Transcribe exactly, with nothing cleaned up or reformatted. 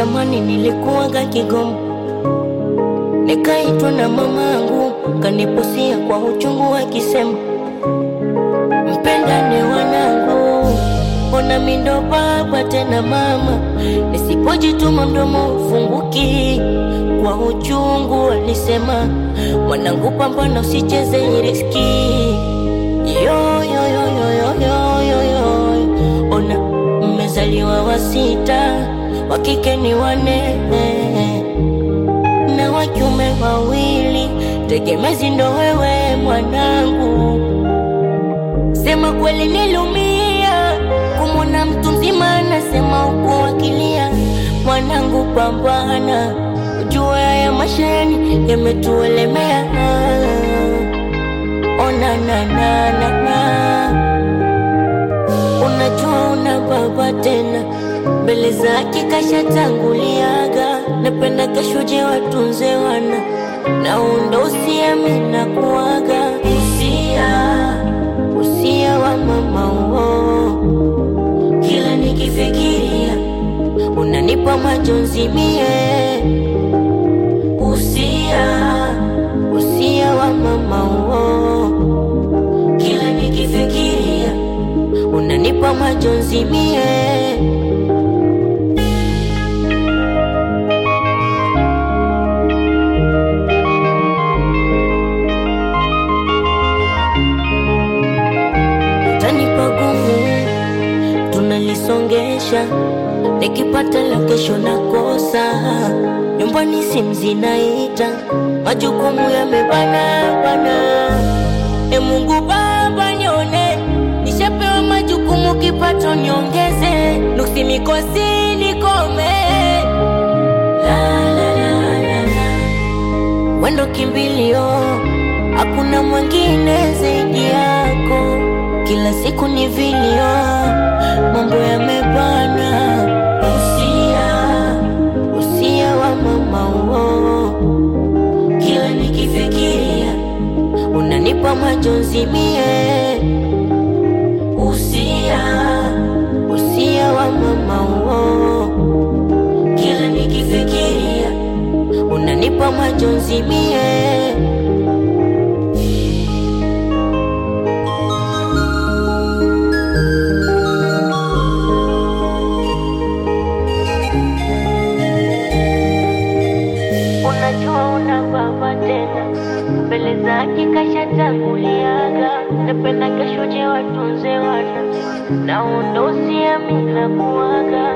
Zamani nilikuwaga Kigoma, nikaitwa na mamangu, kanipusia kwa uchungu akisema, mpendane wanangu, ona mimi ndo baba tena mama, nisipojituma mdomo ufunguki. Kwa uchungu alisema, mwanangu pambana usicheze riski. Yo yo yo yo yo yo yo yo. Ona mmezaliwa wa sita, wa kike ni wane na wa kiume wawili, tegemezi ndo wewe mwanangu. Sema kweli nilumia kumwona mtu mzima anasema uko akilia. Mwanangu pambana, ujue ya mashani yametuelemea. Ona na na na na, unajua una baba tena, mbele zake kashatanguliaga. Napenda kashuje watunze wana, na undo usia mina kuwaga. Usia, usia wa mama uo, kila nikifikiria unanipa majonzi mie. Usia, usia wa mama uo, kila nikifikiria unanipa majonzi mie. Tanipa gumu, tunalisongesha, nikipata la kesho nakosa. Nyumbani simu zinaita, majukumu yamebana bana. E Mungu Baba nione, nishapewa majukumu, kipato niongeze, nuksi mikosi nikome. La la la la la, wendo kimbilio, hakuna mwingine zaidi yako. Kila siku ni vilio, mambo yamebana. Usia, usia wa mama uo, kila nikifikiria unanipa majonzi mie. Usia, usia wa mama uo, kila nikifikiria unanipa majonzi mie. Unajua una baba tena, mbele zake kashatanguliaga. Napenda kashuje watunze wana, na undo usia mina kuwaga.